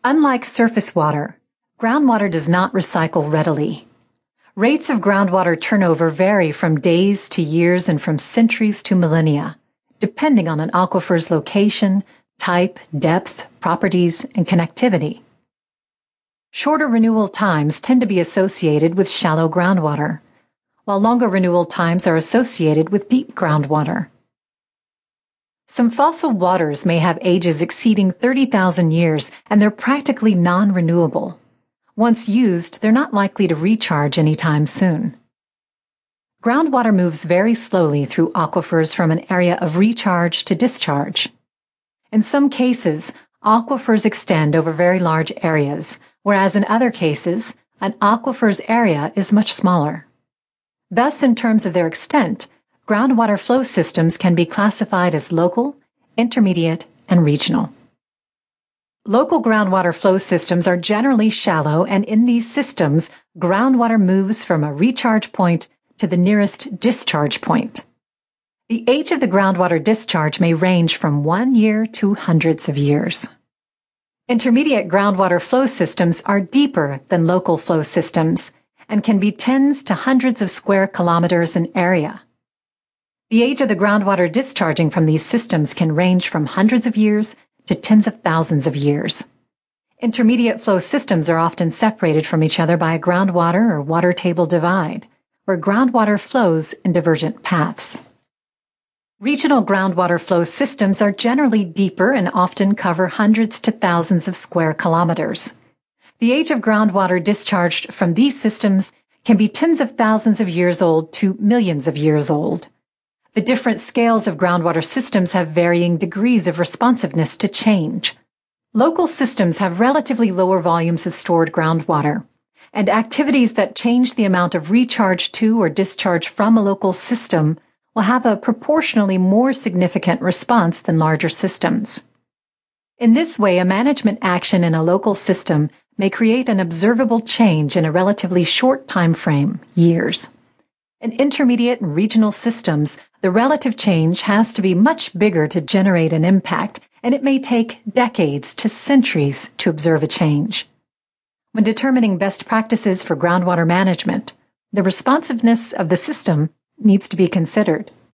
Unlike surface water, groundwater does not recycle readily. Rates of groundwater turnover vary from days to years and from centuries to millennia, depending on an aquifer's location, type, depth, properties, and connectivity. Shorter renewal times tend to be associated with shallow groundwater, while longer renewal times are associated with deep groundwater. Some fossil waters may have ages exceeding 30,000 years, and they're practically non-renewable. Once used, they're not likely to recharge anytime soon. Groundwater moves very slowly through aquifers from an area of recharge to discharge. In some cases, aquifers extend over very large areas, whereas in other cases, an aquifer's area is much smaller. Thus, in terms of their extent, groundwater flow systems can be classified as local, intermediate, and regional. Local groundwater flow systems are generally shallow, and in these systems, groundwater moves from a recharge point to the nearest discharge point. The age of the groundwater discharge may range from 1 year to hundreds of years. Intermediate groundwater flow systems are deeper than local flow systems and can be tens to hundreds of square kilometers in area. The age of the groundwater discharging from these systems can range from hundreds of years to tens of thousands of years. Intermediate flow systems are often separated from each other by a groundwater or water table divide, where groundwater flows in divergent paths. Regional groundwater flow systems are generally deeper and often cover hundreds to thousands of square kilometers. The age of groundwater discharged from these systems can be tens of thousands of years old to millions of years old. The different scales of groundwater systems have varying degrees of responsiveness to change. Local systems have relatively lower volumes of stored groundwater, and activities that change the amount of recharge to or discharge from a local system will have a proportionally more significant response than larger systems. In this way, a management action in a local system may create an observable change in a relatively short time frame, years. In intermediate and regional systems, the relative change has to be much bigger to generate an impact, and it may take decades to centuries to observe a change. When determining best practices for groundwater management, the responsiveness of the system needs to be considered.